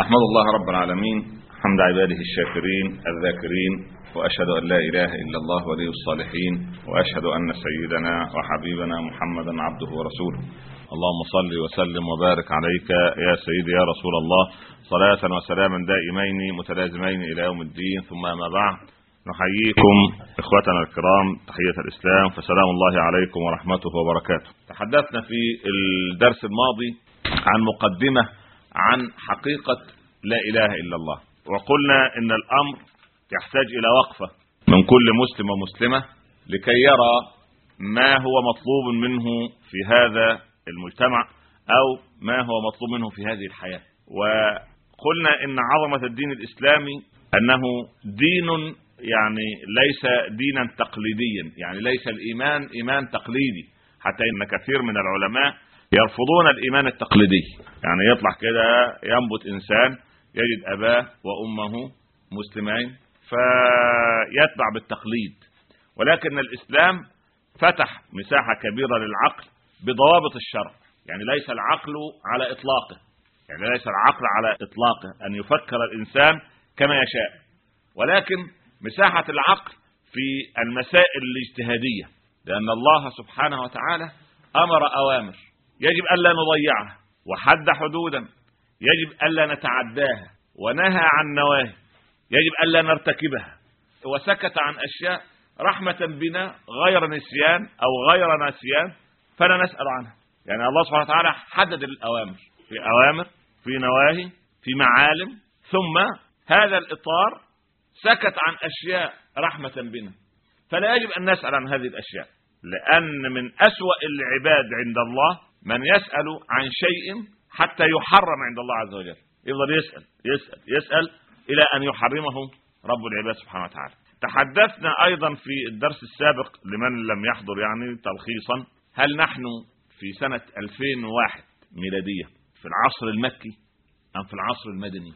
أحمد الله رب العالمين حمد عباده الشاكرين الذاكرين، وأشهد أن لا إله إلا الله ولي الصالحين، وأشهد أن سيدنا وحبيبنا محمدا عبده ورسوله. اللهم صل وسلم وبارك عليك يا سيدي يا رسول الله، صلاة وسلاما دائمين متلازمين إلى يوم الدين. ثم ما بعد، نحييكم إخوتنا الكرام تحية الإسلام، فسلام الله عليكم ورحمته وبركاته. تحدثنا في الدرس الماضي عن مقدمة عن حقيقة لا إله إلا الله، وقلنا إن الأمر يحتاج إلى وقفة من كل مسلم ومسلمة لكي يرى ما هو مطلوب منه في هذا المجتمع أو ما هو مطلوب منه في هذه الحياة. وقلنا إن عظمة الدين الإسلامي أنه دين يعني ليس دينا تقليديا، يعني ليس الإيمان إيمان تقليدي، حتى إن كثير من العلماء يرفضون الإيمان التقليدي. يعني يطلع كده ينبت إنسان يجد أباه وأمه مسلمين فيتبع بالتقليد، ولكن الإسلام فتح مساحة كبيرة للعقل بضوابط الشرع. يعني ليس العقل على إطلاقه، يعني ليس العقل على إطلاقه أن يفكر الإنسان كما يشاء، ولكن مساحة العقل في المسائل الاجتهادية، لأن الله سبحانه وتعالى أمر أوامر يجب ألا نضيعها، وحد حدودا يجب ألا نتعداها، ونهى عن نواهي يجب ألا نرتكبها، وسكت عن أشياء رحمة بنا غير نسيان أو غير نسيان فلا نسأل عنها. يعني الله سبحانه وتعالى حدد الأوامر، في أوامر، في نواهي، في معالم، ثم هذا الإطار سكت عن أشياء رحمة بنا، فلا يجب أن نسأل عن هذه الأشياء، لأن من أسوأ العباد عند الله من يسأل عن شيء حتى يحرم عند الله عز وجل، يفضل يسأل يسأل يسأل إلى أن يحرمه رب العباد سبحانه وتعالى. تحدثنا أيضا في الدرس السابق لمن لم يحضر يعني تلخيصا، هل نحن في سنة 2001 ميلادية في العصر المكي أم في العصر المدني؟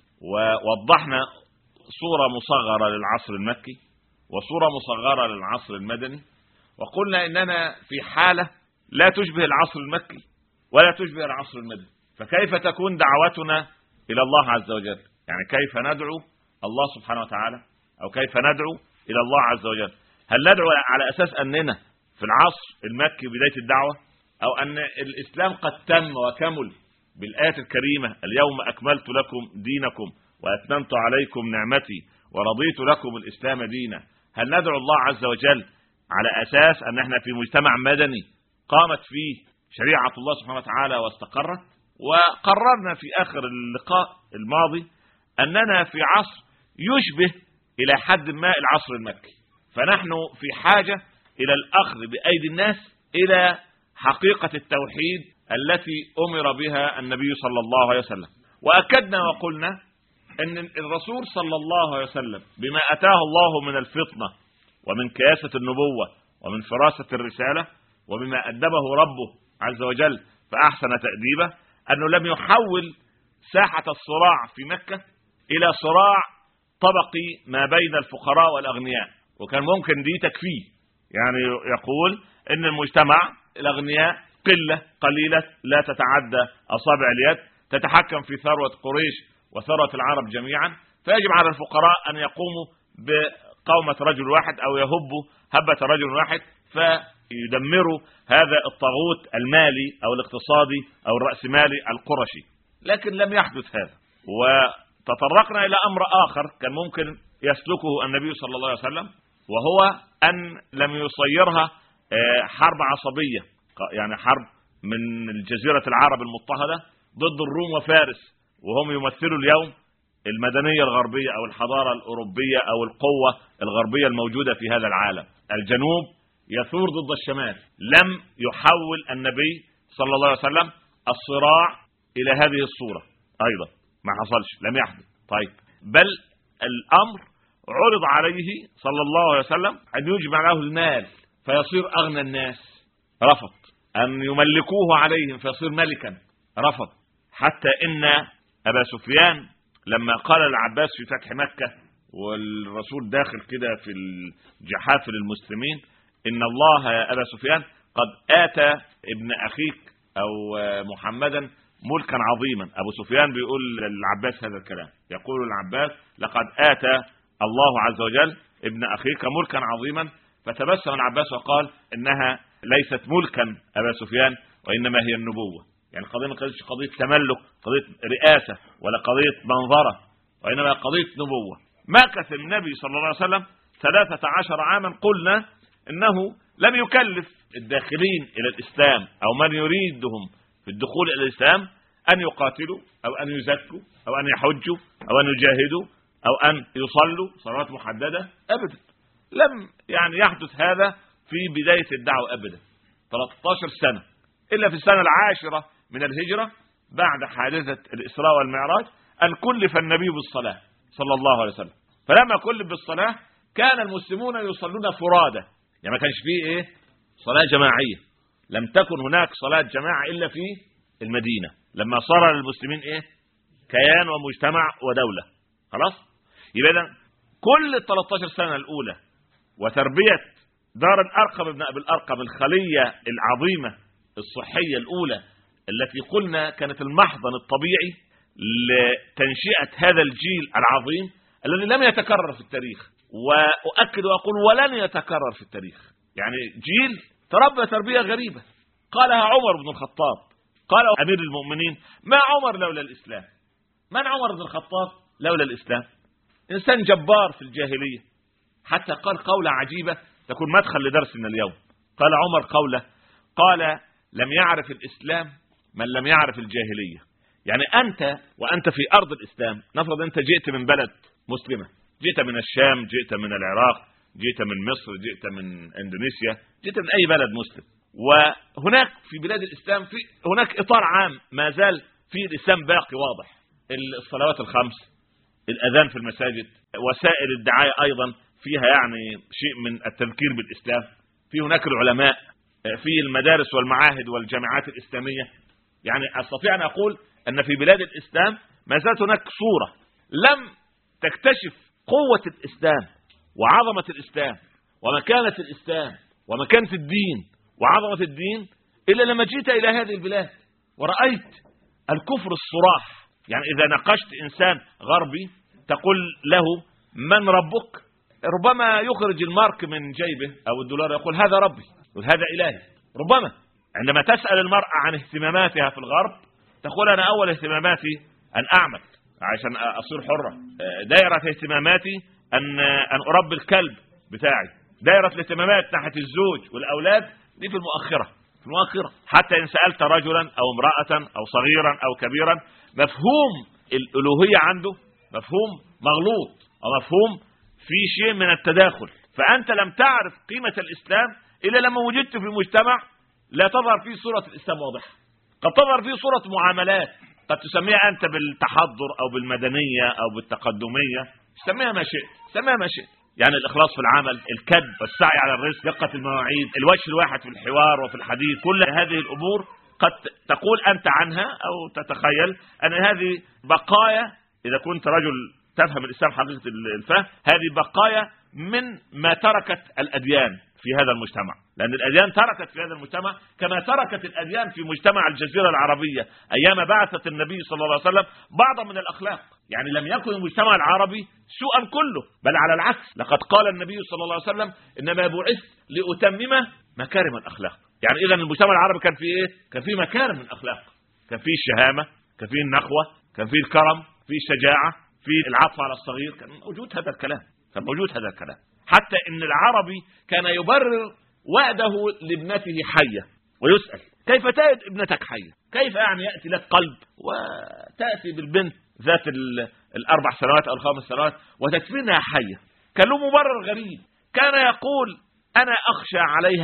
ووضحنا صورة مصغرة للعصر المكي وصورة مصغرة للعصر المدني، وقلنا إننا في حالة لا تشبه العصر المكي ولا تشبه العصر المدني، فكيف تكون دعوتنا إلى الله عز وجل؟ يعني كيف ندعو الله سبحانه وتعالى، أو كيف ندعو إلى الله عز وجل؟ هل ندعو على أساس أننا في العصر المكي بداية الدعوة، أو أن الإسلام قد تم وكمل بالآية الكريمة اليوم أكملت لكم دينكم وأتممت عليكم نعمتي ورضيت لكم الإسلام دينا؟ هل ندعو الله عز وجل على أساس أن احنا في مجتمع مدني قامت فيه شريعة الله سبحانه وتعالى واستقرت؟ وقررنا في آخر اللقاء الماضي أننا في عصر يشبه إلى حد ما العصر المكي، فنحن في حاجة إلى الأخذ بأيدي الناس إلى حقيقة التوحيد التي أمر بها النبي صلى الله عليه وسلم. وأكدنا وقلنا أن الرسول صلى الله عليه وسلم بما أتاه الله من الفطنة ومن كياسة النبوة ومن فراسة الرسالة وبما أدبه ربه عز وجل فأحسن تأديبه، أنه لم يحول ساحة الصراع في مكة إلى صراع طبقي ما بين الفقراء والأغنياء، وكان ممكن دي تكفيه. يعني يقول إن المجتمع الأغنياء قلة قليلة لا تتعدى أصابع اليد تتحكم في ثروة قريش وثروة العرب جميعا، فيجب على الفقراء أن يقوموا بقومة رجل واحد أو يهبوا هبة رجل واحد فيدمروا هذا الطاغوت المالي أو الاقتصادي أو الرأسمالي القرشي. لكن لم يحدث هذا، وتطرقنا إلى أمر آخر كان ممكن يسلكه النبي صلى الله عليه وسلم، وهو أن لم يصيرها حرب عصبية، يعني حرب من الجزيرة العرب المضطهدة ضد الروم وفارس، وهم يمثلوا اليوم المدنية الغربية أو الحضارة الأوروبية أو القوة الغربية الموجودة في هذا العالم. الجنوب يثور ضد الشمال. لم يحول النبي صلى الله عليه وسلم الصراع إلى هذه الصورة، أيضا ما حصلش، لم يحدث. طيب، بل الأمر عرض عليه صلى الله عليه وسلم أن يجمع له المال فيصير أغنى الناس، رفض. أن يملكوه عليهم فيصير ملكا، رفض. حتى إن أبا سفيان لما قال العباس في فتح مكة والرسول داخل كده في الجحافل المسلمين، إن الله يا أبا سفيان قد آتى ابن أخيك أو محمدا ملكا عظيما. أبو سفيان بيقول للعباس هذا الكلام، يقول العباس لقد آتى الله عز وجل ابن أخيك ملكا عظيما، فتبسم العباس وقال إنها ليست ملكا أبا سفيان وإنما هي النبوة. يعني القضية ما كانتش قضية تملك، قضية رئاسة، ولا قضية منظرة، وإنما قضية نبوة. مكث النبي صلى الله عليه وسلم 13 عاما، قلنا إنه لم يكلف الداخلين إلى الإسلام أو من يريدهم في الدخول إلى الإسلام أن يقاتلوا أو أن يزكوا أو أن يحجوا أو أن يجاهدوا أو أن يصلوا صلوات محددة أبدا. لم يعني يحدث هذا في بداية الدعوة أبدا. 13 سنة، إلا في السنة 10 من الهجرة بعد حادثة الإسراء والمعراج أن كلف النبي بالصلاة صلى الله عليه وسلم. فلما كلف بالصلاة كان المسلمون يصلون فرادى، يعني ما كانش فيه صلاة جماعية. لم تكن هناك صلاة جماعة إلا في المدينة لما صار للمسلمين كيان ومجتمع ودولة. خلاص، يبقى كل 13 سنة الأولى وتربية دار الأرقم ابن أبي الأرقم، الخلية العظيمة الصحية الأولى التي قلنا كانت المحضن الطبيعي لتنشئة هذا الجيل العظيم الذي لم يتكرر في التاريخ، وأؤكد وأقول ولن يتكرر في التاريخ. يعني جيل تربى تربية غريبة. قالها عمر بن الخطاب، قال أمير المؤمنين: ما عمر لولا الإسلام؟ من عمر بن الخطاب لولا الإسلام؟ إنسان جبار في الجاهلية، حتى قال قولة عجيبة تكون مدخل لدرسنا اليوم. قال عمر قولة، قال: لم يعرف الإسلام من لم يعرف الجاهلية. يعني أنت وأنت في أرض الإسلام، نفرض أنت جئت من بلد مسلمة، جئت من الشام، جئت من العراق، جئت من مصر، جئت من إندونيسيا، جئت من أي بلد مسلم، وهناك في بلاد الإسلام في هناك إطار عام ما زال في الإسلام باقي واضح. الصلوات الخمس، الأذان في المساجد، وسائل الدعاية أيضا فيها يعني شيء من التذكير بالإسلام. في هناك العلماء، في المدارس والمعاهد والجامعات الإسلامية. يعني أستطيع أن أقول أن في بلاد الإسلام ما زالت هناك صورة لم تكتشف قوة الإسلام وعظمة الإسلام ومكانة الإسلام ومكانة الدين وعظمة الدين إلا لما جئت إلى هذه البلاد ورأيت الكفر الصراح. يعني إذا ناقشت إنسان غربي تقول له: من ربك؟ ربما يخرج المارك من جيبه أو الدولار يقول: هذا ربي، وهذا إلهي. ربما عندما تسأل المرأة عن اهتماماتها في الغرب تقول: أنا أول اهتماماتي أن أعمل عشان أصير حرة، دائرة اهتماماتي أن أربي الكلب بتاعي، دائرة الاهتمامات ناحية الزوج والأولاد دي في المؤخرة. حتى إن سألت رجلا أو امرأة أو صغيرا أو كبيرا، مفهوم الألوهية عنده مفهوم مغلوط أو مفهوم في شيء من التداخل. فأنت لم تعرف قيمة الإسلام إلا لما وجدت في مجتمع لا تظهر فيه صورة الإسلام واضحة. قد تظهر فيه صورة معاملات قد تسميها أنت بالتحضر أو بالمدنية أو بالتقدمية، سميها ما شئت. يعني الإخلاص في العمل، الكذب، السعي على الرزق، دقة المواعيد، الوجه الواحد في الحوار وفي الحديث، كل هذه الأمور قد تقول أنت عنها أو تتخيل أن هذه بقايا. إذا كنت رجل تفهم الإسلام حقيقة الفهم، هذه بقايا من ما تركت الأديان في هذا المجتمع، لأن الأديان تركت في هذا المجتمع كما تركت الأديان في مجتمع الجزيرة العربية أيام بعثة النبي صلى الله عليه وسلم بعضا من الأخلاق. يعني لم يكن المجتمع العربي سوءا كله، بل على العكس، لقد قال النبي صلى الله عليه وسلم: إنما بعثت لأتمم مكارم الأخلاق. يعني إذا المجتمع العربي كان فيه كان فيه مكارم الأخلاق، كان فيه الشهامة، كان فيه النخوة، كان فيه الكرم، فيه الشجاعة، فيه العطف على الصغير. كان موجود هذا الكلام، حتى إن العربي كان يبرر وعده لابنته حية ويسأل: كيف تأتي ابنتك حية؟ كيف يعني يأتي لك قلب وتأتي بالبنت ذات 4 سنوات أو 5 سنوات وتدفنها حية؟ كان له مبرر غريب. كان يقول: أنا أخشى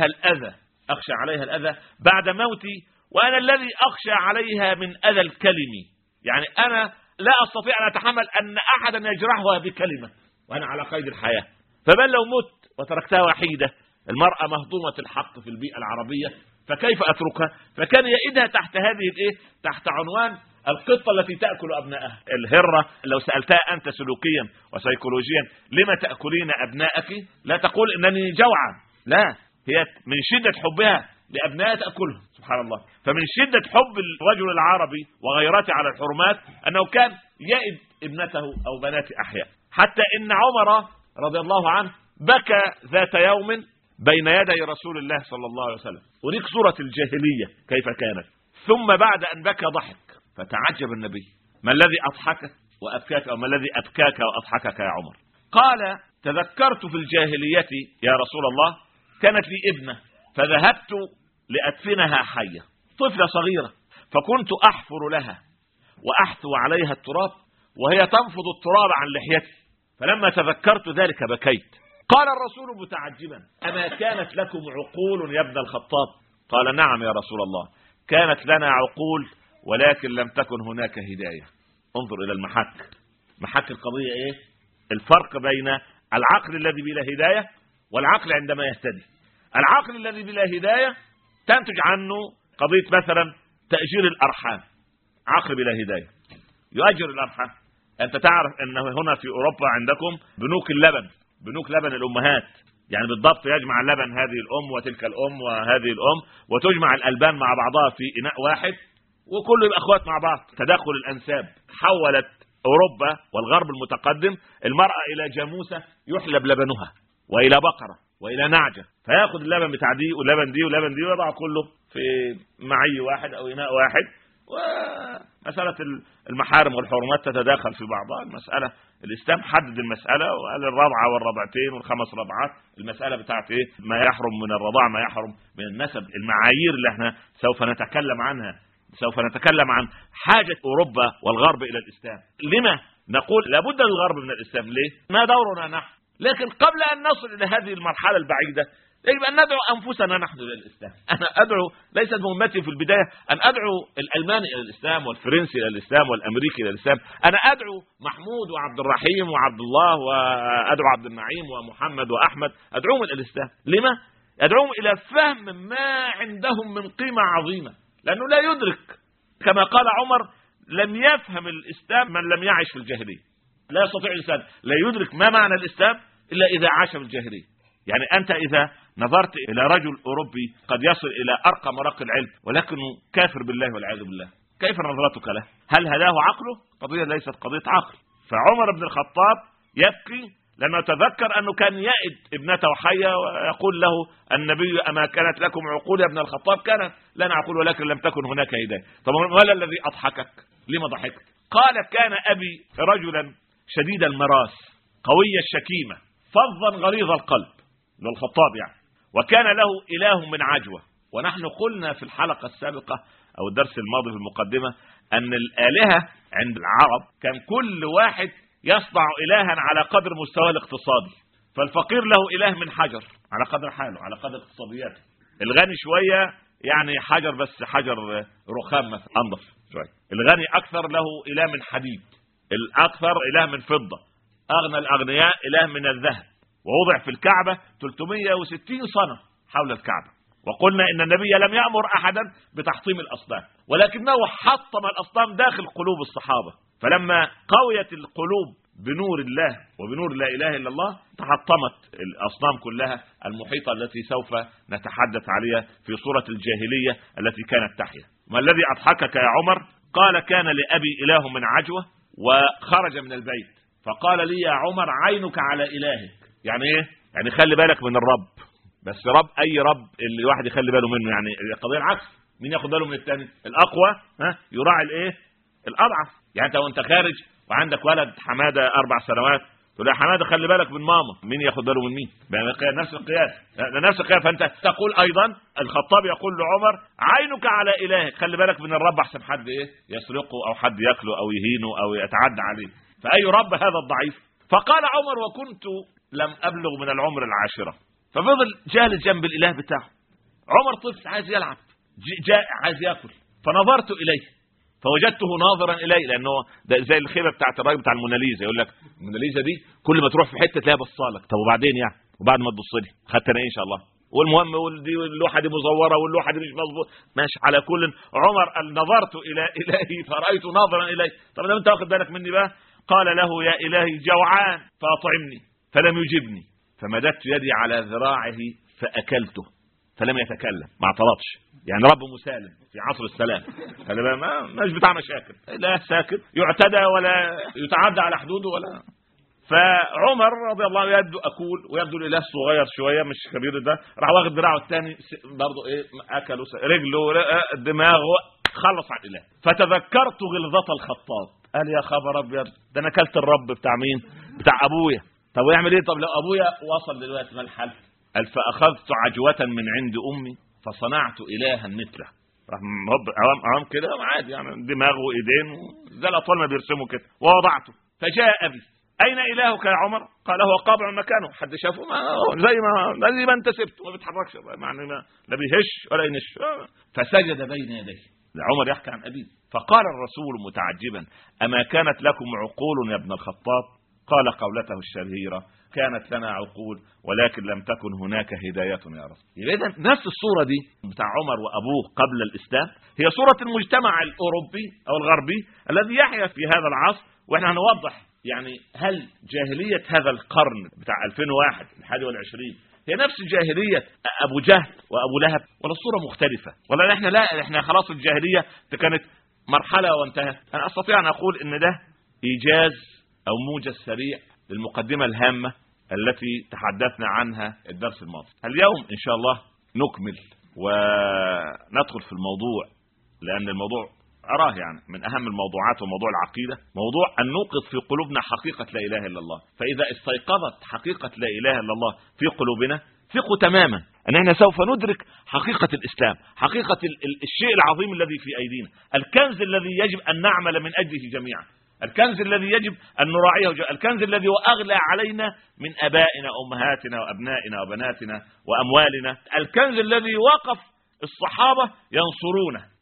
عليها الأذى بعد موتي، وأنا الذي أخشى عليها من أذى الكلم. يعني أنا لا أستطيع أن أتحمل أن أحدا يجرحها بكلمة وأنا على قيد الحياة، فبل لو مت وتركتها وحيدة. المرأة مهضومة الحق في البيئة العربية، فكيف أتركها؟ فكان يئدها تحت تحت عنوان القطة التي تأكل أبنائها. الهرة لو سألتها أنت سلوكيا وسيكولوجيا: لما تأكلين أبنائك؟ لا تقول إنني جوعا، لا، هي من شدة حبها لأبنائها تأكلهم. سبحان الله. فمن شدة حب الرجل العربي وغيرته على الحرمات أنه كان يئد ابنته أو بنات أحياء، حتى إن عمر رضي الله عنه بكى ذات يوم بين يدي رسول الله صلى الله عليه وسلم، وليك صورة الجاهلية كيف كانت. ثم بعد أن بكى ضحك، فتعجب النبي: ما الذي أضحكك وأبكاك، أو ما الذي أبكاك وأضحكك يا عمر؟ قال: تذكرت في الجاهلية يا رسول الله كانت لي ابنة، فذهبت لأدفنها حية، طفلة صغيرة، فكنت أحفر لها وأحثو عليها التراب وهي تنفض التراب عن لحيتي، فلما تذكرت ذلك بكيت. قال الرسول متعجبا: أما كانت لكم عقول يا ابن الخطاب؟ قال: نعم يا رسول الله، كانت لنا عقول ولكن لم تكن هناك هداية. انظر إلى المحك. محك القضية إيه؟ الفرق بين العقل الذي بلا هداية والعقل عندما يهتدي. العقل الذي بلا هداية تنتج عنه قضية مثلا تأجير الأرحام. عقل بلا هداية يؤجر الأرحام. أنت تعرف أن هنا في أوروبا عندكم بنوك اللبن، بنوك لبن الأمهات، يعني بالضبط يجمع اللبن هذه الأم وتلك الأم وهذه الأم، وتجمع الألبان مع بعضها في إناء واحد وكله يبقى أخوات مع بعض. تداخل الأنساب حولت أوروبا والغرب المتقدم المرأة إلى جاموسة يحلب لبنها، وإلى بقرة، وإلى نعجة، فيأخذ اللبن بتاع دي ولبن دي ولبن دي ويضع كله في معي واحد أو إناء واحد، ومسألة المحارم والحرمات تتداخل في بعضها. المسألة الإسلام حدد المسألة وقال الرضعة والرضعتين والخمس رضعات. المسألة بتاعت إيه؟ ما يحرم من الرضاع، ما يحرم من النسب، المعايير اللي احنا سوف نتكلم عنها. سوف نتكلم عن حاجة أوروبا والغرب إلى الإسلام. لما نقول لابد للغرب من الإسلام؟ ليه؟ ما دورنا نحن؟ لكن قبل أن نصل إلى هذه المرحلة البعيدة يجب أن ندعو أنفسنا نحن إلى الإسلام. أنا أدعو، ليست مهمتي في البداية أن أدعو الألماني إلى الإسلام والفرنسي إلى الإسلام والأمريكي إلى الإسلام. أنا أدعو محمود وعبد الرحيم وعبد الله، وأدعو عبد النعيم ومحمد وأحمد، أدعوهم إلى الإسلام. لما؟ أدعوهم إلى فهم ما عندهم من قيمة عظيمة، لأنه لا يدرك، كما قال عمر: لم يفهم الإسلام من لم يعش في الجاهلية. لا يستطيع الإنسان لا يدرك ما معنى الإسلام إلا إذا عاش في الجاهلية. يعني أنت إذا نظرت إلى رجل أوروبي قد يصل إلى أرقى مراقي العلم ولكنه كافر بالله والعياذ بالله، كيف نظرتك له؟ هل هداه عقله؟ قضية ليست قضية عقل. فعمر بن الخطاب يبكي لما تذكر أنه كان يئد ابنته حية ويقول له النبي: أما كانت لكم عقول يا ابن الخطاب؟ كانت لنا عقول ولكن لم تكن هناك هداية. طب ما الذي أضحكك؟ لما ضحكت؟ قال: كان أبي رجلا شديد المراس قوي الشكيمة فظا غليظ القلب، للخطاب يعني، وكان له إله من عجوة. ونحن قلنا في الحلقة السابقة أو الدرس الماضي في المقدمة أن الآلهة عند العرب كان كل واحد يصنع إلها على قدر مستوى الاقتصادي. فالفقير له إله من حجر على قدر حاله على قدر اقتصادياته، الغني شوية يعني حجر بس حجر رخام مثلا أنظف شوية، الغني أكثر له إله من حديد، الأكثر إله من فضة، أغنى الأغنياء إله من الذهب. ووضع في الكعبة 360 صنم حول الكعبة. وقلنا إن النبي لم يأمر أحدا بتحطيم الأصنام، ولكنه حطم الأصنام داخل قلوب الصحابة. فلما قويت القلوب بنور الله وبنور لا إله إلا الله تحطمت الأصنام كلها المحيطة التي سوف نتحدث عليها في صورة الجاهلية التي كانت تحيا. ما الذي أضحكك يا عمر؟ قال: كان لأبي إله من عجوة وخرج من البيت فقال لي: يا عمر عينك على إلهك. يعني إيه؟ يعني خلي بالك من الرب، بس رب أي رب اللي الواحد يخلي باله منه. يعني القضية العكس، مين ياخد باله من الثاني؟ الأقوى يراعي الإيه؟ الأضعف. يعني أنت وأنت خارج وعندك ولد حمادة 4 سنوات تقول يا حمادة خلي بالك من ماما، مين ياخد باله من مين؟ نفس القياس، نفس القياس. فأنت تقول أيضا الخطاب يقول لعمر: عينك على إلهك، خلي بالك من الرب أحسن حد إيه؟ يسرقه أو حد يأكله أو يهينه أو يتعدى عليه. فأي رب هذا الضعيف؟ فقال عمر: وكنت لم أبلغ من العمر 10. ففضل جالس جنب الإله بتاعه. عمر طفل عايز يلعب، جاء عايز يأكل، فنظرت إليه فوجدته ناظرا إليه، لأنه زي الخيبة بتاعت الراجل بتاع الموناليزا، يقول لك الموناليزا دي كل ما تروح في حتة تلاقيها بصالك. طب وبعدين يعني؟ وبعد ما تبص لي خدت أنا إيه إن شاء الله؟ والمهم واللوحة دي مزورة واللوحة دي مش مظبوط، ماشي. على كل عمر قال: نظرت إلى إلهي فرأيت ناظرا إليه. طب لما أنت واخد بالك مني بقى؟ قال له: يا إلهي جوعان فأطعمني، فلم يجبني، فمددت يدي على ذراعه فأكلته. فلم يتكلم، ما اعترضش. يعني رب مسالم في عصر السلام، مش بتاع مشاكل، لا ساكت يعتدى ولا يتعدى على حدوده ولا. فعمر رضي الله عنه يبدو أكول ويبدو الإله صغير شوية مش كبير، ده راح واخد دراعه الثاني برضه إيه، أكله رجله دماغه، خلص على الإله. فتذكرت غلظة الخطاب، قال يا خبر أبيض، ده أنا أكلت الرب بتاع مين؟ بتاع أبويا. طب ويعمل إيه؟ طب لو أبويا وصل دلوقتي ما الحل؟ قال فأخذت عجوة من عند أمي فصنعت إلها مثله. راح عوام كده عادي، يعني دماغه وإيدين زي الأطفال ما بيرسموا كده، ووضعته. فجاء أبي أين إلهك يا عمر؟ قال هو قابع مكانه. حد شافه؟ زي ما أنت سبته، ما بيتحركش، يعني لا بيهش ولا ينش. فسجد بين يديه. عمر يحكي عن أبيه. فقال الرسول متعجبا أما كانت لكم عقول يا ابن الخطاب؟ قال قولته الشهيرة كانت لنا عقول ولكن لم تكن هناك هداية يا رسول. إذن نفس الصورة دي بتاع عمر وأبوه قبل الإسلام هي صورة المجتمع الأوروبي أو الغربي الذي يحيا في هذا العصر. وإحنا هنوضح يعني هل جاهلية هذا القرن بتاع 2001 الحادي والعشرين هي نفس جاهلية أبو جهل وأبو لهب ولا الصورة مختلفة؟ ولا احنا خلاص الجاهلية كانت مرحلة وانتهت؟ أنا أستطيع أن أقول إن ده إيجاز أو موجز سريع للمقدمة الهامة التي تحدثنا عنها الدرس الماضي. اليوم إن شاء الله نكمل وندخل في الموضوع، لأن الموضوع أراه يعني من أهم الموضوعات وموضوع العقيدة، موضوع أن نوقظ في قلوبنا حقيقة لا إله إلا الله. فإذا استيقظت حقيقة لا إله إلا الله في قلوبنا ثقوا تماما أننا سوف ندرك حقيقة الإسلام، حقيقة الشيء العظيم الذي في أيدينا، الكنز الذي يجب أن نعمل من أجله جميعا، الكنز الذي يجب أن نراعيه، الكنز الذي هو أغلى علينا من أبائنا وأمهاتنا وأبنائنا وبناتنا وأموالنا، الكنز الذي وقف الصحابة ينصرونه.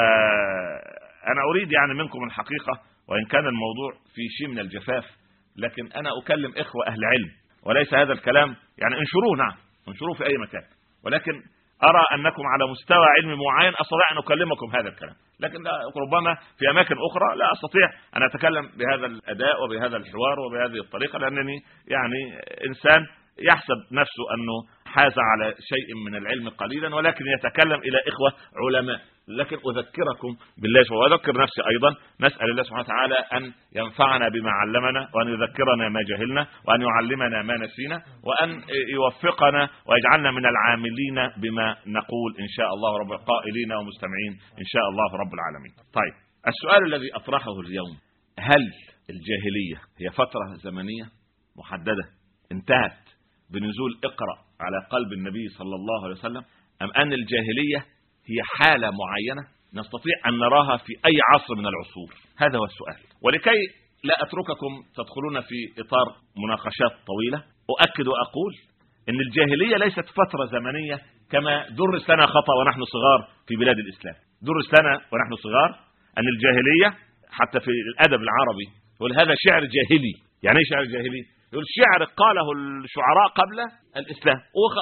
فأنا أريد يعني منكم الحقيقة، وإن كان الموضوع في شيء من الجفاف، لكن أنا أكلم إخوة أهل علم، وليس هذا الكلام يعني انشروه، نعم انشروه في أي مكان، ولكن أرى أنكم على مستوى علم معين أستطيع أن أكلمكم هذا الكلام، لكن ربما في أماكن أخرى لا أستطيع أن أتكلم بهذا الأداء وبهذا الحوار وبهذه الطريقة، لأنني يعني إنسان يحسب نفسه أنه حاز على شيء من العلم قليلا، ولكن يتكلم إلى إخوة علماء. لكن أذكركم بالله وأذكر نفسي أيضا، نسأل الله سبحانه وتعالى أن ينفعنا بما علمنا، وأن يذكرنا ما جهلنا، وأن يعلمنا ما نسينا، وأن يوفقنا ويجعلنا من العاملين بما نقول إن شاء الله رب القائلين ومستمعين إن شاء الله رب العالمين. طيب السؤال الذي أطرحه اليوم، هل الجاهلية هي فترة زمنية محددة انتهت بنزول اقرأ على قلب النبي صلى الله عليه وسلم، أم أن الجاهلية هي حالة معينة نستطيع أن نراها في أي عصر من العصور؟ هذا هو السؤال. ولكي لا أترككم تدخلون في إطار مناقشات طويلة، أؤكد وأقول أن الجاهلية ليست فترة زمنية كما درس لنا خطأ ونحن صغار في بلاد الإسلام. درس لنا ونحن صغار أن الجاهلية حتى في الأدب العربي يقول هذا شعر جاهلي. يعني ايه شعر جاهلي؟ يقول شعر قاله الشعراء قبل الإسلام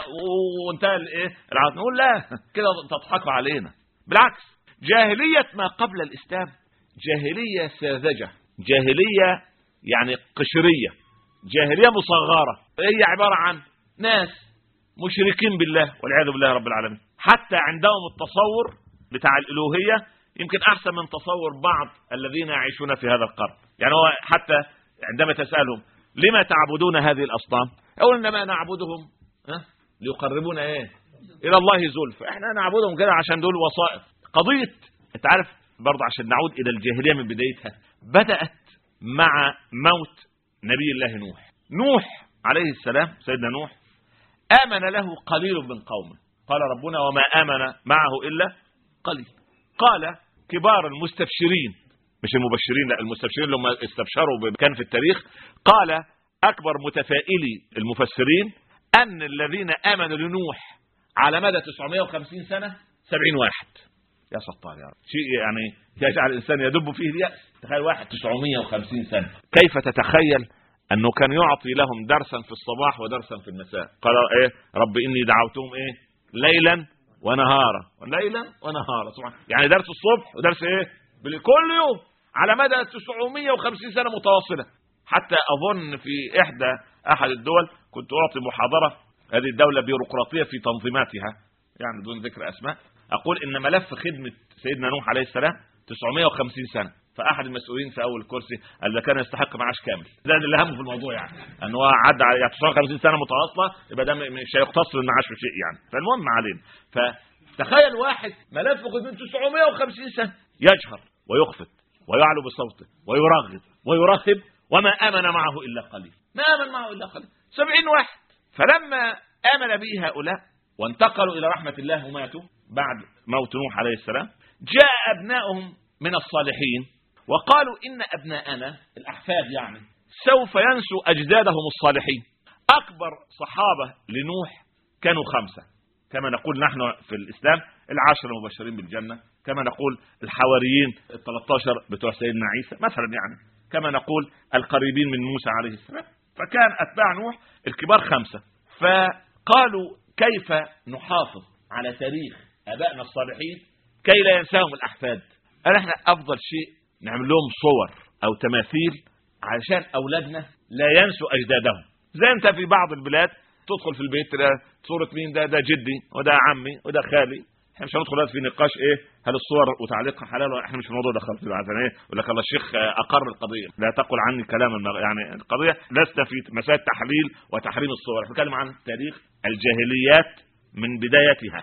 وانتهى الايه العصر. نقول لا، كده تضحكوا علينا. بالعكس، جاهلية ما قبل الإسلام جاهلية ساذجة، جاهلية يعني قشرية، جاهلية مصغرة، هي عبارة عن ناس مشركين بالله والعياذ بالله رب العالمين. حتى عندهم التصور بتاع الإلوهية يمكن أحسن من تصور بعض الذين يعيشون في هذا القرن. يعني هو حتى عندما تسألهم لما تعبدون هذه الأصنام، أو إنما نعبدهم ليقربونا إلى الله زلفى، إحنا نعبدهم كده عشان دول وسائط. قضية أنت عارف برضه، عشان نعود إلى الجاهلية من بدايتها، بدأت مع موت نبي الله نوح عليه السلام. سيدنا نوح آمن له قليل من قومه، قال ربنا وما آمن معه إلا قليل. قال كبار المستبشرين، مش المبشرين، لا المستبشرين لما استبشروا كان في التاريخ، قال أكبر متفائلي المفسرين أن الذين آمنوا لنوح على مدى 950 سنة 70 واحد. يا سطار يا رب، شيء يعني يجعل الإنسان يدب فيه اليأس. تخيل واحد 950 سنة، كيف تتخيل أنه كان يعطي لهم درسا في الصباح ودرسا في المساء؟ قال رب إني دعوتهم ليلا ونهارا، ليلا ونهارا، سبحان. يعني درس الصبح ودرس كل يوم على مدى 950 سنة متواصلة. حتى أظن في أحد الدول كنت أعطي محاضرة، هذه الدولة بيروقراطية في تنظيماتها، يعني بدون ذكر أسماء، أقول إن ملف خدمة سيدنا نوح عليه السلام 950 سنة. فأحد المسؤولين في أول كرسي قال ده كان يستحق معاش كامل. ده اللي همه في الموضوع، يعني أنه عدى على 950 سنة متواصلة، يبقى ده مش هيقتصر المعاش في شيء يعني. فالمهم علينا. فتخيل واحد ملف خدمة 950 سنة يجهر ويخفت ويعلو بصوته ويرغب ويرهب، وما آمن معه إلا قليل. ما آمن معه إلا قليل، 70 واحد. فلما آمن به هؤلاء وانتقلوا إلى رحمة الله وماتوا بعد موت نوح عليه السلام، جاء أبنائهم من الصالحين وقالوا إن أبناءنا الأحفاد يعني سوف ينسوا أجدادهم الصالحين. أكبر صحابة لنوح كانوا 5 كما نقول نحن في الإسلام 10 المبشرين بالجنة، كما نقول الحواريين 13 بتوع سيدنا عيسى مثلا، يعني كما نقول القريبين من موسى عليه السلام. فكان أتباع نوح الكبار 5. فقالوا كيف نحافظ على تاريخ آبائنا الصالحين كي لا ينساهم الأحفاد؟ قال احنا أفضل شيء نعمل لهم صور أو تماثيل علشان أولادنا لا ينسوا أجدادهم. زي أنت في بعض البلاد تدخل في البيت صورة مين، ده جدي وده عمي وده خالي. احنا مش هندخل في نقاش هل الصور وتعليقها حلال ولا احنا مش في الموضوع ده خالص. يقول لك الله الشيخ أقر القضية، لا تقل عني كلاما، يعني القضية لست في مسائل تحليل وتحريم الصور، احنا بنتكلم عن تاريخ الجاهليات من بدايتها.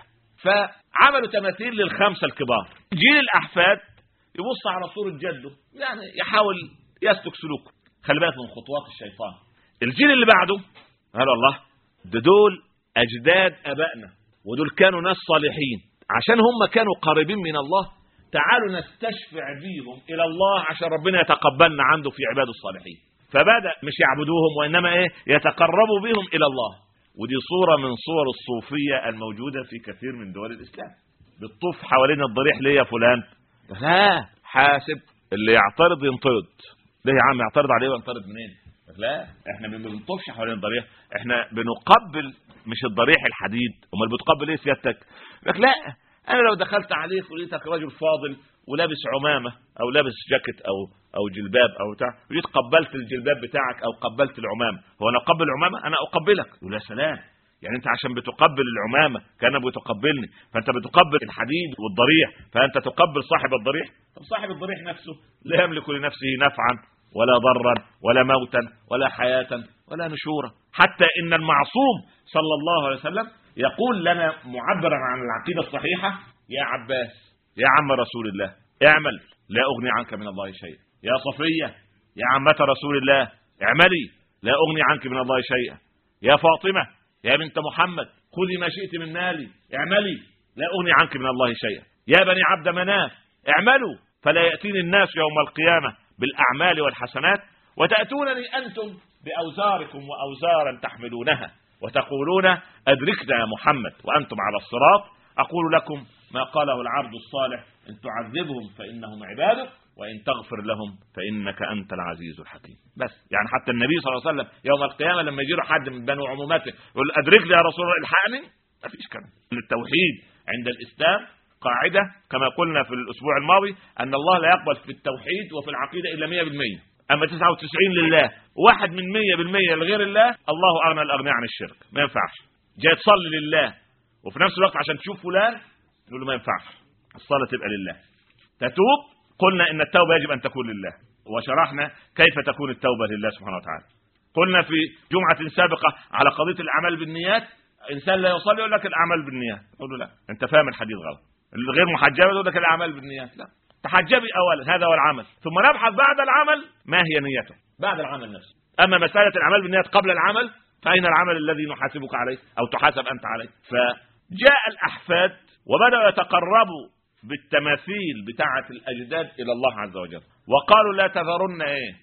فعملوا تماثيل ل5 الكبار. جيل الأحفاد يبص على صورة جده، يعني يحاول يسلك سلوكه. خلي بالك من خطوات الشيطان. الجيل اللي بعده قال الله دول أجداد أبائنا ودول كانوا ناس صالحين، عشان هم كانوا قريبين من الله، تعالوا نستشفع بيهم إلى الله عشان ربنا يتقبلنا عنده في عباد الصالحين. فبدأ مش يعبدوهم وإنما يتقربوا بهم إلى الله. ودي صورة من صور الصوفية الموجودة في كثير من دول الإسلام. بالطوف حوالين الضريح ليه يا فلان؟ لا، حاسب اللي يعترض ينطرد. ليه يا عم يعترض عليه وينطرد منين؟ لا، احنا ما بنطوفش حوالين الضريح، احنا بنقبل مش الضريح الحديد. امال بتقبل ايه سيادتك؟ لك لا، انا لو دخلت عليك ولقيتك راجل فاضل ولابس عمامه او لابس جاكيت او جلباب او بتاع، وجيت قبلت الجلباب بتاعك او قبلت العمامه، هو انا اقبل العمامه؟ انا اقبلك. ولا سلام، يعني انت عشان بتقبل العمامه كانك بتقبلني، فانت بتقبل الحديد والضريح، فانت تقبل صاحب الضريح. طب صاحب الضريح نفسه لا يملك لنفسه نفعا ولا ضرا ولا موتا ولا حياه ولا نشورا. حتى ان المعصوم صلى الله عليه وسلم يقول لنا معبرا عن العقيده الصحيحه: يا عباس يا عم رسول الله اعمل لا اغني عنك من الله شيئا. يا صفيه يا عمه رسول الله اعملي لا اغني عنك من الله شيئا. يا فاطمه يا بنت محمد خذي ما شئت من مالي اعملي لا اغني عنك من الله شيئا. يا بني عبد مناف اعملوا فلا ياتيني الناس يوم القيامه بالاعمال والحسنات وتاتونني انتم باوزاركم واوزارا تحملونها وتقولون ادركنا يا محمد وانتم على الصراط. اقول لكم ما قاله العبد الصالح: ان تعذبهم فانهم عبادك وان تغفر لهم فانك انت العزيز الحكيم. بس يعني حتى النبي صلى الله عليه وسلم يوم القيامه لما يجي له حد من بنو عمومته يقول ادركني يا رسول الله الحقني، ما فيش كلام. التوحيد عند الاسلام قاعده كما قلنا في الاسبوع الماضي ان الله لا يقبل في التوحيد وفي العقيده الا 100%. اما 99 لله واحد من 100% لغير الله، الله اغنى الاغنياء عن الشرك. ما ينفعش جاي تصلي لله وفي نفس الوقت عشان تشوف فلان نقول له ما ينفعش، الصلاه تبقى لله. تتوب، قلنا ان التوبه يجب ان تكون لله، وشرحنا كيف تكون التوبه لله سبحانه وتعالى. قلنا في جمعه سابقه على قضيه الاعمال بالنيات. انسان لا يصلي يقول لك الاعمال بالنيات، نقول له لا، انت فاهم الحديث غلط. الغير محجبه يقول لك الاعمال بالنيات، لا، تحجبي اولا هذا هو العمل، ثم نبحث بعد العمل ما هي نيته بعد العمل نفسه. اما مساله الاعمال بالنيات قبل العمل فاين العمل الذي نحاسبك عليه او تحاسب انت عليه؟ فجاء الاحفاد وبداوا يتقربوا بالتماثيل بتاعه الاجداد الى الله عز وجل، وقالوا لا تذرن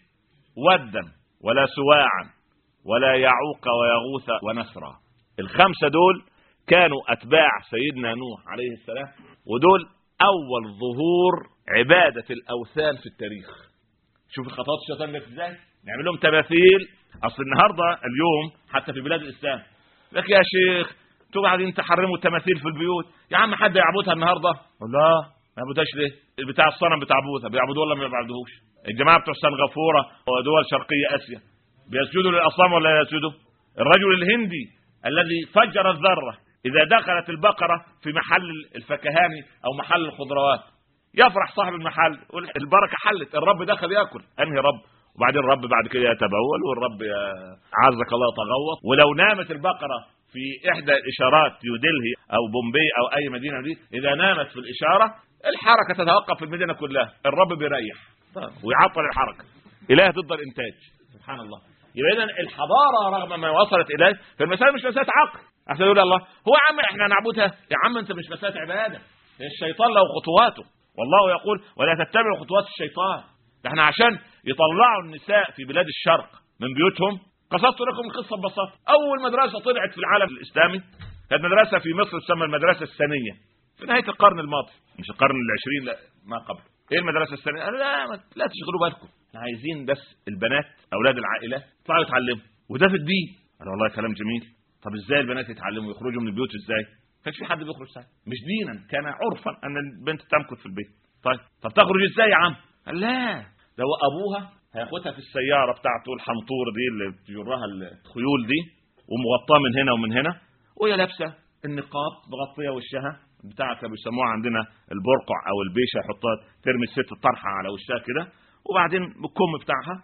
ودا ولا سواعا ولا يعوق ويغوث ونسرا. ال5 دول كانوا اتباع سيدنا نوح عليه السلام، ودول اول ظهور عباده الاوثان في التاريخ. شوف خطوات الشيطان ده ازاي نعمل لهم تماثيل. اصل النهارده اليوم حتى في بلاد الاسلام لك يا شيخ انتوا قاعدين تحرموا التماثيل في البيوت، يا عم حد يعبدها النهارده؟ لا، ما يعبدهاش ليه؟ بتاع الصنم بتاع بوذا بيعبدوه ولا ما بيعبدوهوش؟ الجماعه بتوع سنغافوره ودول شرقيه اسيا بيسجدوا للاصنام ولا يسجدوا؟ الرجل الهندي الذي فجر الذره إذا دخلت البقرة في محل الفكهاني أو محل الخضروات يفرح صاحب المحل، البركة حلت، الرب دخل يأكل. أنهي رب؟ وبعدين الرب بعد كده يتبول، والرب عزك الله تغوط. ولو نامت البقرة في إحدى الإشارات نيودلهي أو بومبي أو أي مدينة دي، إذا نامت في الإشارة الحركة تتوقف في المدينة كلها، الرب بيريح ويعطل الحركة. إله ضد الإنتاج، سبحان الله. يبقى إذن الحضارة رغم ما وصلت إليه فالمسألة مش مسألة عقل. عشان يقول الله هو عم إحنا نعبدها، يا عم أنت مش مسألة عبادة، الشيطان له خطواته، والله يقول ولا تتبعوا خطوات الشيطان. احنا عشان يطلعوا النساء في بلاد الشرق من بيوتهم، قصدت لكم القصة ببساطة. أول مدرسة طلعت في العالم الإسلامي كانت مدرسة في مصر تسمى المدرسة الثانية في نهاية القرن الماضي، مش القرن العشرين، لا ما قبل. ايه المدرسة الثانية؟ لا تشغلوا بالكم، احنا عايزين بس البنات أولاد العائلات يطلعوا يتعلموا، وده في الدين. أنا والله كلام جميل. طب ازاي البنات يتعلموا ويخرجوا من البيوت ازاي؟ كانش في حد بيخرج ساعة، مش دينا، كان عرفا ان البنت تمكث في البيت. طب تخرج ازاي يا عم؟ قال لا، ده ابوها هياخدها في السياره بتاعته الحنطور دي اللي بتجرها الخيول دي، ومغطاه من هنا ومن هنا، وهي لابسه النقاب مغطيه وشها بتاعها، كانوا بيسموها عندنا البرقع او البيشه، يحطها ترمي الست الطرحه على وشها كده، وبعدين الكم بتاعها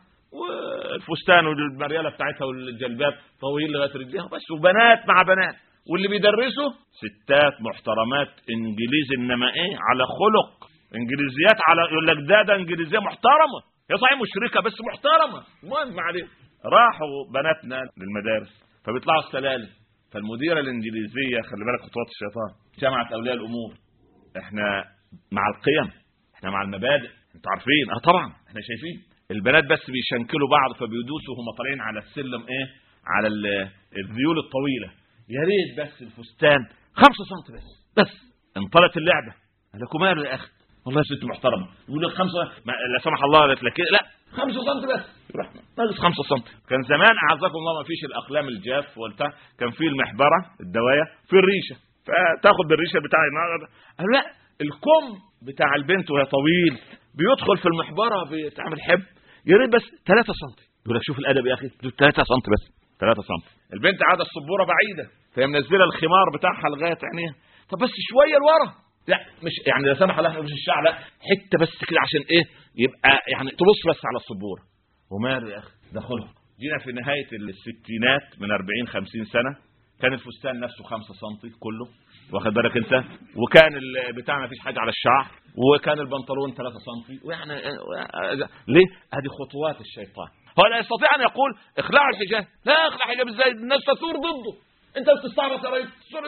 والفستان والمرياله بتاعتها والجلباب طويل لغايه رجليها بس، وبنات مع بنات. واللي بيدرسوا ستات محترمات انجليزي، انما ايه على خلق، انجليزيات على، يقول لك ده انجليزيه محترمه، هي صحيح مشركه بس محترمه. المهم عليه راحوا بناتنا للمدارس فبيطلعوا السلالم، فالمديره الانجليزيه خلي بالك خطوات الشيطان، جمعت اولياء الامور، احنا مع القيم، احنا مع المبادئ، انتوا عارفين طبعا احنا شايفين البنات بس بيشنكلوا بعض فبيدوسوا وهم طالعين على السلم ايه، على الذيول الطويله، يا ريت بس الفستان 5 سم بس انطلت اللعبه. قال لكم ماله يا اخي، والله ست محترمه، يقول لك 5 لا سمح الله قالت لك لا 5 سم بس، يروح ناقص 5 سم. كان زمان اعزكم الله ما فيش الاقلام الجاف ولا كان في المحبره الدوايه في الريشه، فتاخد بالريشه بتاع قال لا، الكم بتاع البنت وهي طويل بيدخل في المحبره بتعمل حب، يا ريت بس 3 سم. يقول لك شوف الادب يا اخي، 3 سم بس، 3 سم. البنت عاده السبوره بعيده فهي منزله الخمار بتاعها لغايه عينيها، طب بس شويه لورا، لا مش يعني لا سمح الله مش الشعر، لا حته بس كده عشان ايه يبقى يعني تبص بس على السبوره. وماله يا اخي ده خلق. جينا في نهايه الستينات من 40 50 سنه كان الفستان نفسه 5 سم كله، واخد بالك انت، وكان بتاعنا مفيش حاجه على الشعر، وكان البنطلون 3 سم، ويعني ليه؟ هذه خطوات الشيطان. هو لا يستطيع ان يقول اخلعوا الحجاب، لا اخلع الحجاب ازاي؟ الناس تثور ضده، انت بتستعبط يا ريس، تثور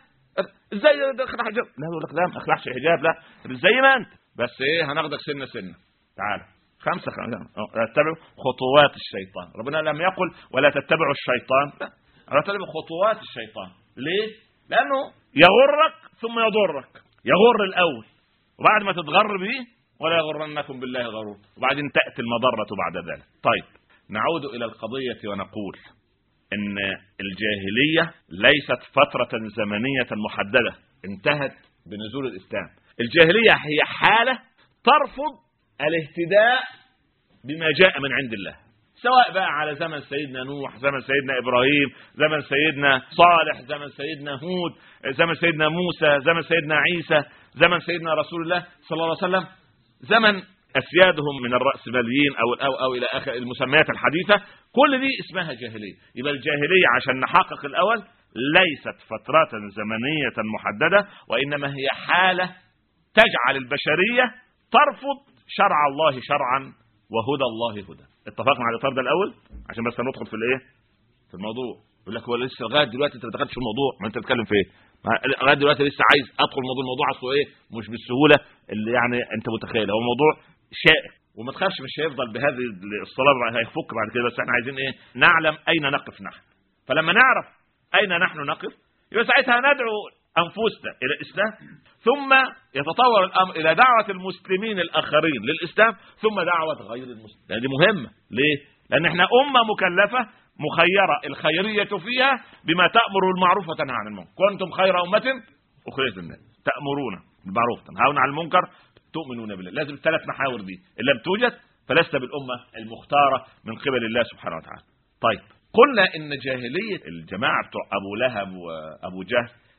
ازاي اخلع حجاب؟ لا يقول لك لا ما اخلعش حجاب، لا زي ما انت بس ايه، هناخدك سنه سنه، تعال 5 اتبعوا خطوات الشيطان. ربنا لم يقل ولا تتبعوا الشيطان، لا انا اتبع خطوات الشيطان. ليه؟ لانه يغرك ثم يضرك، يغر الاول وبعد ما تتغر به ولا يغرنكم بالله غرور، وبعدين تاتي المضره بعد ذلك. طيب نعود الى القضيه ونقول ان الجاهليه ليست فتره زمنيه محدده انتهت بنزول الاسلام. الجاهليه هي حاله ترفض الاهتداء بما جاء من عند الله، سواء بقى على زمن سيدنا نوح، زمن سيدنا إبراهيم، زمن سيدنا صالح، زمن سيدنا هود، زمن سيدنا موسى، زمن سيدنا عيسى، زمن سيدنا رسول الله صلى الله عليه وسلم، زمن أسيادهم من الرأسماليين أو إلى آخر المسميات الحديثة، كل دي اسمها جاهلية. يبقى الجاهلية عشان نحقق الأول ليست فترة زمنية محددة، وإنما هي حالة تجعل البشرية ترفض شرع الله شرعا وهدى الله هدى. اتفقنا على الاطار ده الاول عشان بس ندخل في الايه، في الموضوع. يقول لك هو لسه لغايه دلوقتي انت ما دخلتش في الموضوع، ما انت بتتكلم في ايه؟ لغايه دلوقتي لسه عايز ادخل الموضوع اصله ايه، مش بالسهوله اللي يعني انت متخيل. هو موضوع شائك وما تخافش مش هيفضل بهذه الصلاه، هيفك بعد كده، بس احنا عايزين ايه، نعلم اين نقف نحن. فلما نعرف اين نحن نقف يبقى ساعتها ندعو انفسنا الى الاسلام، ثم يتطور الامر الى دعوه المسلمين الاخرين للاسلام، ثم دعوه غير المسلمين. هذه مهمه. ليه؟ لان احنا امه مكلفه مخيره، الخيريه فيها بما تامر بالمعروف وتنهى عن المنكر. كنتم خير امه اخرجت للناس تامرون بالمعروف تنهون عن المنكر تؤمنون بالله. لازم الثلاث محاور دي ان لم توجد فلست بالامه المختاره من قبل الله سبحانه وتعالى. طيب قلنا ان جاهليه الجماعه بتوع ابو لهب وابو جهل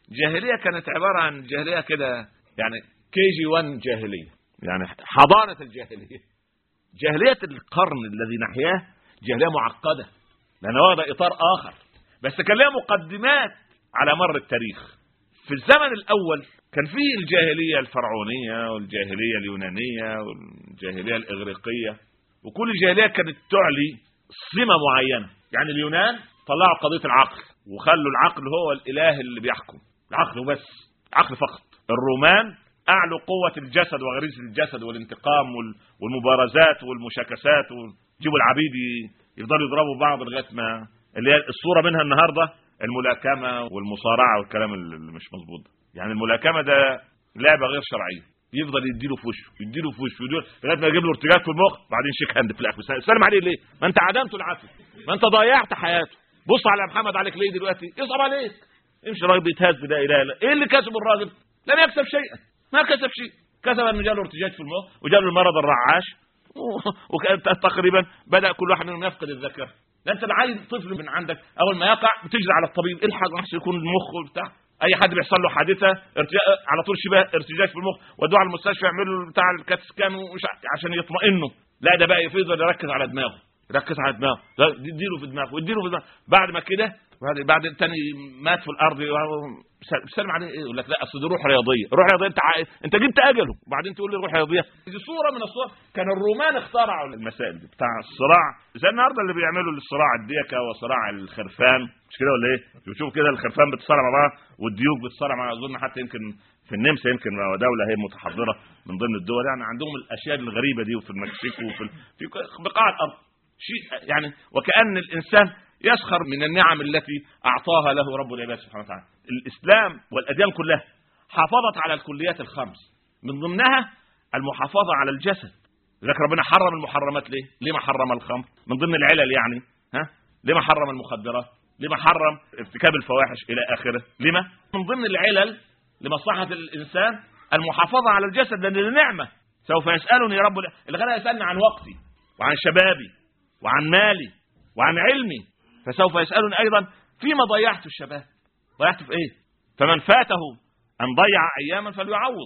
جاهلية كانت عبارة عن جاهلية كده يعني KG1 جاهلية، يعني حضانة الجاهلية. جاهلية القرن الذي نحياه جاهلية معقدة لأنه واخدة إطار آخر، بس كان لها مقدمات على مر التاريخ. في الزمن الأول كان فيه الجاهلية الفرعونية والجاهلية اليونانية والجاهلية الإغريقية، وكل جاهلية كانت تعلي صمة معينة. يعني اليونان طلعوا قضية العقل وخلوا العقل هو الإله اللي بيحكم، العقل بس، عقل فقط. الرومان أعلوا قوة الجسد وغريزة الجسد والانتقام والمبارزات والمشاكسات، وجيبوا العبيد يفضلوا يضربوا بعض لغاية ما اللي هي الصورة منها النهاردة الملاكمة والمصارعة والكلام اللي مش مظبوط. يعني الملاكمة ده لعبة غير شرعية، يفضل يديله في وشه يديله في وشه لغايه ما يجيب له ارتجاج في المخ، بعدين شيك هاند في الاخر. سلم عليه ليه؟ ما انت عدمته العافيه، ما انت ضيعت حياته. بص على محمد عليك ليه دلوقتي؟ يصعب عليك. امشي الراجل بيتهز بلا اله الا ايه اللي كسب الراجل؟ لم يكسب شيئا، ما كسب شيء. كسب ان جاله ارتجاج في المخ وجاله المرض الرعاش وكانت تقريبا بدا كل واحد منهم يفقد الذاكره. ده انت عايز طفل من عندك اول ما يقع بتجري على الطبيب، الحق احسن يكون المخ بتاع. اي حد بيحصل له حادثه على طول شبه ارتجاج في المخ، ودوه على المستشفى يعملوا بتاع الكات سكان عشان يطمئنوا. لا ده بقى يفضل يركز على دماغه، يركز على دماغه، يديله في دماغه ويديله في دماغه. بعد ما كده بعد الثاني مات في الارض، بتسلم عليه ايه؟ يقول لك لا اصل دي روح رياضيه. روح رياضيه انت جبت اجله وبعدين تقول لي روح رياضيه؟ دي صوره من الصور. كان الرومان اخترعوا المسائل دي بتاع الصراع، زي النهارده اللي بيعملوا الصراع الديكه وصراع الخرفان، مش كده ولا ايه؟ بتشوف كده الخرفان بتصارع مع بعض والديوك بتصارع مع، اظن حتى يمكن في النمسا، يمكن دوله هي متحضره من ضمن الدول، يعني عندهم الاشياء الغريبه دي، وفي المكسيك وفي بقاع الارض شيء يعني. وكأن الانسان يسخر من النعم التي أعطاها له رب العباد سبحانه وتعالى. الإسلام والأديان كلها حافظت على الكليات الخمس، من ضمنها المحافظة على الجسد. لذلك ربنا حرم المحرمات ليه؟ ليه ما حرم الخمر؟ من ضمن العلل يعني، ليه ما حرم المخدرات؟ ليه ما حرم ارتكاب الفواحش إلى آخره؟ لما؟ من ضمن العلل لمصلحة الإنسان المحافظة على الجسد، لأن نعمة. سوف يسألني رب الغنى يسألني عن وقتي وعن شبابي وعن مالي وعن علمي، فسوف يسألني أيضا فيما ضيعت الشباب، ضيعت في إيه؟ فمن فاته أن ضيع أياما فليعوض،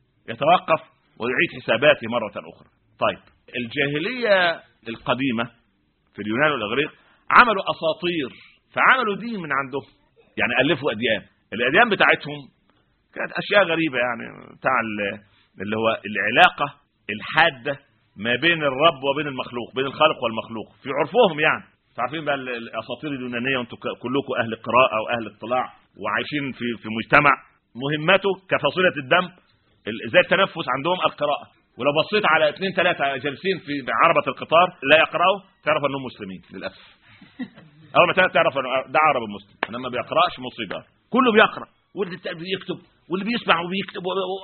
يتوقف ويعيد حساباته مرة أخرى. طيب الجاهلية القديمة في اليونان والإغريق عملوا أساطير، فعملوا دين من عندهم، يعني ألفوا أديان. الأديان بتاعتهم كانت أشياء غريبة، يعني بتاع اللي هو العلاقة الحادة ما بين الرب وبين المخلوق، بين الخالق والمخلوق في عرفهم. يعني عارفين بقى الاساطير اليونانيه، وانتم كلكم اهل قراءه واهل اطلاع وعايشين في مجتمع مهمته كفصيله الدم زي التنفس عندهم القراءه. ولو بصيت على 2 3 جالسين في عربه القطار لا يقراوا تعرف انهم مسلمين للاسف. اول ما تعرف ده عربي مسلم، انما ما بيقراش مصيبه. كله بيقرا واللي بيكتب واللي بيسمع وبيكتب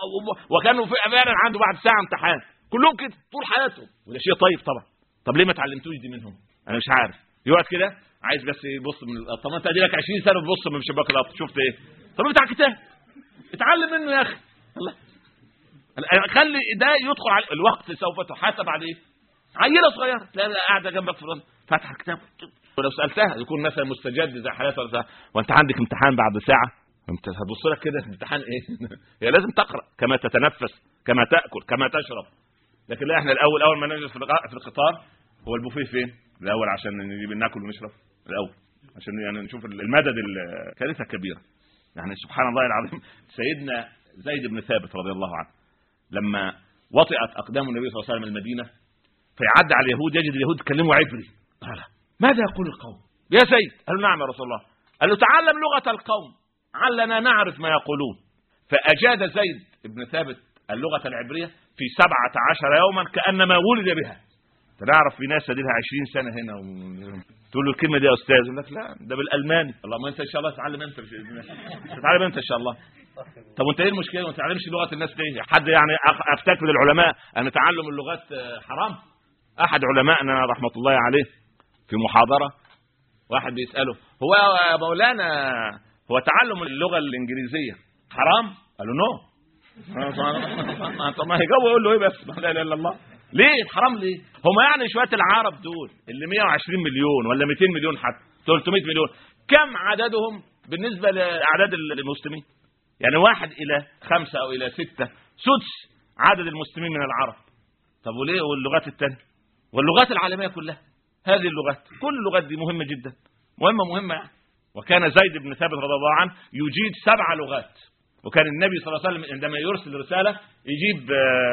وكانوا فعلا عنده بعد ساعه امتحان، كلهم كده طول حياتهم. وده شيء طيب طبعا. طب ليه ما اتعلمتوش دي منهم؟ انا مش عارف. يقعد كده عايز بس يبص من القط. طب انت ادي لك 20 سنه بتبص من شباك القط، شفت ايه؟ طب بتاع كتاب اتعلم منه يا اخي. الله خلي ده يدخل على الوقت، سوف تحاسب عليه. عيله صغيره تلاقي قاعده جنبك في فاتحه كتاب، ولو سالتها يكون مثلا مستجد زي حالاتها وانت عندك امتحان بعد ساعه، انت هتبص لك كده امتحان ايه؟ هي لازم تقرا كما تتنفس كما تاكل كما تشرب. لكن لا، احنا اول ما ننزل في القطار هو البوفيه فين الاول عشان نجيب ناكل ونشرب الاول، عشان يعني نشوف المدد. كارثه كبيره يعني. سبحان الله العظيم. سيدنا زيد بن ثابت رضي الله عنه لما وطئت اقدام النبي صلى الله عليه وسلم المدينه، فيعدي على اليهود يجد اليهود يتكلموا عبري. قال ماذا يقول القوم يا زيد؟ قال له نعم يا رسول الله. قال له تعلم لغه القوم علنا نعرف ما يقولون. فاجاد زيد بن ثابت اللغه العبريه في 17 يوما كانما ولد بها. تعرف في ناس لها 20 سنه هنا تقول له الكلمه دي يا استاذ، يقول لك لا ده بالالماني. الله ما انت ان شاء الله تتعلم انت تتعلم انت ان شاء الله. طب وانت ايه المشكله ما تعلمش لغه الناس ليه؟ حد يعني افتكر العلماء ان تعلم اللغات حرام؟ احد علمائنا رحمه الله عليه في محاضره واحد بيساله هو يا مولانا هو تعلم اللغه الانجليزيه حرام؟ قال له نو. طب ما هيجاوب يقول له ايه بس؟ لا اله الا الله. ليه حرام ليه؟ هم يعني شويه العرب دول اللي 120 مليون ولا 200 مليون حتى 300 مليون، كم عددهم بالنسبه لاعداد المسلمين؟ يعني 1 إلى 5 أو إلى 6 سدس عدد المسلمين من العرب. طب وليه؟ واللغات التانية واللغات العالمية كلها، هذه اللغات كل اللغات دي مهمة جدا، مهمة يعني. وكان زيد بن ثابت رضي الله عنه يجيد 7 لغات، وكان النبي صلى الله عليه وسلم عندما يرسل رسالة يجيب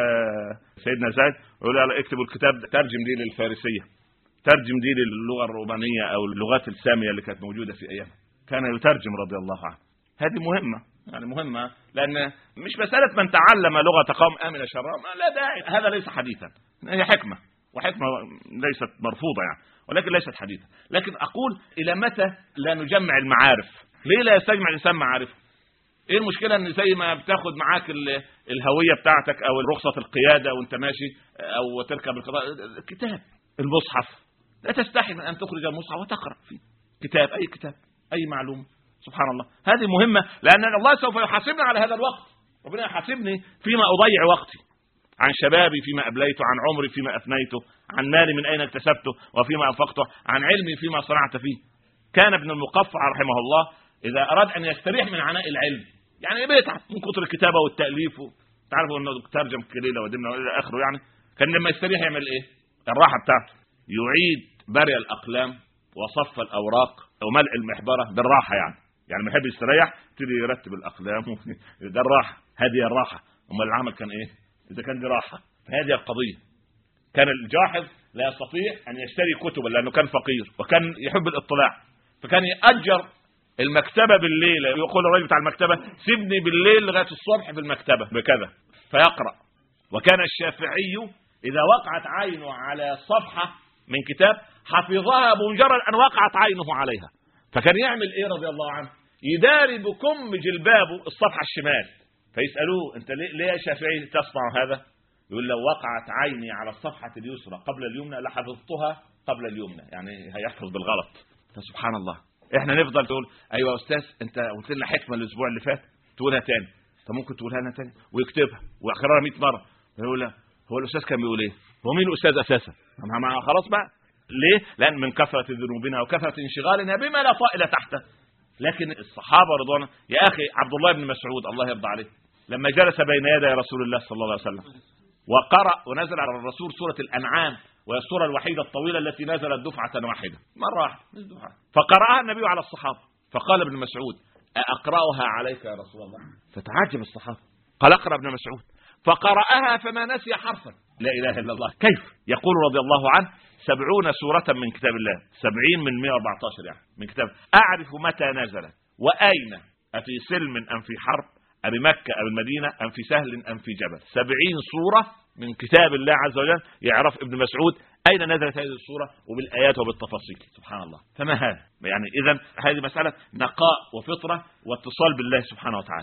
سيدنا زيد ويقول له اكتبوا الكتاب ترجم دي للفارسية، ترجم دي للغة الرومانية أو اللغات السامية اللي كانت موجودة في أيامها، كان يترجم رضي الله عنه. هذه مهمة يعني مهمة، لأن مش مسألة من تعلم لغة قوم آمن شرها، لا داعي، هذا ليس حديثا، هي حكمة، وحكمة ليست مرفوضة يعني، ولكن ليست حديثا. لكن أقول إلى متى لا نجمع المعارف؟ ليه لا يستجمع الإنسان معارفه؟ ايه المشكلة ان زي ما بتاخد معاك الهوية بتاعتك او رخصة القيادة وانت ماشي او تركب القطار، كتاب المصحف، لا تستحي من ان تخرج المصحف وتقرأ فيه كتاب، اي كتاب، اي معلومة. سبحان الله، هذه مهمة، لان الله سوف يحاسبنا على هذا الوقت. ربنا يحاسبني فيما اضيع وقتي، عن شبابي فيما ابليته، عن عمري فيما افنيته، عن مالي من اين اكتسبته وفيما انفقته، عن علمي فيما صنعت فيه. كان ابن المقفع رحمه الله اذا اراد ان يستريح من عناء العلم، يعني بيتعب من كتر الكتابة والتأليف، تعرفوا انه ترجم كليلة ودمنة الى اخره، يعني كان لما يستريح يعمل ايه؟ الراحة بتاعته يعيد بري الاقلام وصف الاوراق وملء المحبرة بالراحة، يعني ما يحب يستريح يبتدي يرتب الاقلام ده الراحة، هذه الراحة. امال العمل كان ايه اذا كان دي راحة؟ هذه القضية. كان الجاحظ لا يستطيع ان يشتري كتبا لانه كان فقير وكان يحب الاطلاع، فكان يأجر المكتبة بالليل، يقول الرجل بتاع المكتبة سيبني بالليل لغاية الصبح في المكتبة بكذا فيقرأ. وكان الشافعي إذا وقعت عينه على صفحة من كتاب حفظها بمجرد أن وقعت عينه عليها. فكان يعمل إيه رضي الله عنه؟ يداري بكم جلبابه الصفحة الشمال، فيسألوه أنت ليه يا شافعي تصنع هذا؟ يقول لو وقعت عيني على الصفحة اليسرى قبل اليمنى لحفظتها قبل اليمنى، يعني هيحفظ بالغلط. فسبحان الله، احنا نفضل تقول ايوه يا استاذ انت قلت لنا حكمه الاسبوع اللي فات، تقولها تاني، طب ممكن تقولها لنا تاني، ويكتبها ويكررها 100 مره. يقول لا هو الاستاذ كان بيقول ايه؟ هو مين الاستاذ اساسا؟ خلاص بقى. ليه؟ لان من كثره ذنوبنا وكثره انشغالنا بما لا طائل تحته. لكن الصحابه رضوان، يا اخي عبد الله بن مسعود الله يرضى عليه لما جلس بين يدي رسول الله صلى الله عليه وسلم وقرأ ونزل على الرسول سوره الانعام، وهي السورة الوحيدة الطويلة التي نزلت دفعة واحدة مرة واحدة، فقرأها النبي على الصحابة، فقال ابن مسعود أقرأها عليك يا رسول الله؟ فتعجب الصحابة، قال اقرأ ابن مسعود، فقرأها فما نسي حرفا. لا إله إلا الله. كيف؟ يقول رضي الله عنه 70 سورة من كتاب الله، 70 من 114 يعني من كتاب، أعرف متى نزلت وأين، أفي سلم أم في حرب، أبي مكة أم المدينة أم في سهل أم في جبل. 70 سورة من كتاب الله عز وجل يعرف ابن مسعود أين نزلت هذه السورة وبالآيات وبالتفاصيل. سبحان الله. فما هذا يعني؟ إذن هذه مسألة نقاء وفطرة واتصال بالله سبحانه وتعالى.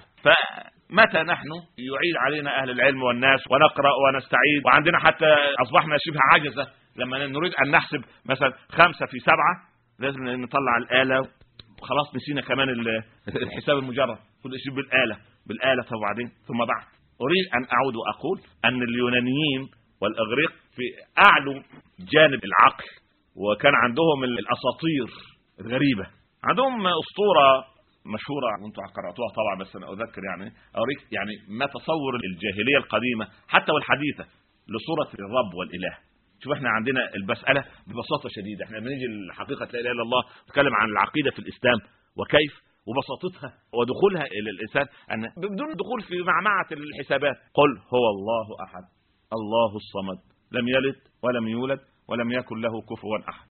فمتى نحن يعيد علينا أهل العلم والناس ونقرأ ونستعيد، وعندنا حتى أصبحنا شبه عجزة لما نريد أن نحسب مثلا 5 في 7 لازم نطلع الآلة، خلاص نسينا كمان الحساب المجرد، كل شيء بالآلة. وبعدين ثم بعد أريد أن أعود وأقول أن اليونانيين والإغريق في أعلو جانب العقل، وكان عندهم الأساطير الغريبة، عندهم أسطورة مشهورة وانتم قرأتوها طبعا، بس أنا أذكر يعني أوريك يعني ما تصور الجاهلية القديمة حتى والحديثة لصورة الرب والإله. شوف احنا عندنا المسألة ببساطة شديدة، احنا بنيجي الحقيقة لا إله إلا الله نتكلم عن العقيدة في الإسلام وكيف وبساطتها ودخولها إلى الإنسان أن بدون دخول في معمعة الحسابات. قل هو الله أحد الله الصمد لم يلد ولم يولد ولم يكن له كفوا أحد.